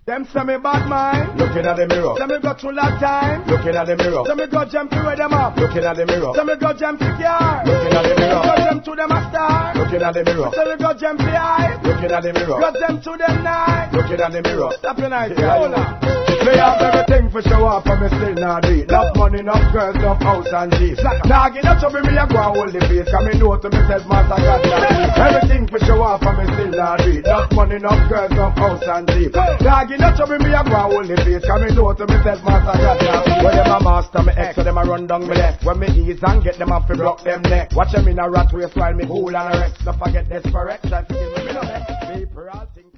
Them say me bad mind, looking at the mirror. say me go through that time, Looking at the mirror. say me go jump to where them up, Looking at the mirror. say me go jump to car, Looking at the mirror. go jump to them a star, Looking at the mirror. say me go jump to high, Looking at the mirror. go them to them night. Looking at the mirror. Stop your night, Yeah, hold on. Me have everything for show off, and me still not do it. Enough money, enough girls, enough house and jeeps. Nah, get up trouble, me a go and hold the face, cause me know to myself, master God, everything for show off, and me still not do it. Enough money, enough girls, enough house and jeeps. Nah, get up trouble, me a go and hold the face, cause me know to myself, master God, when them a master me ex, so them a run down me left. When me ease and get them off, fi block them neck. Watch them in a rat race while me cool and a rest. Don't forget desperate, try to give me no neck. People all think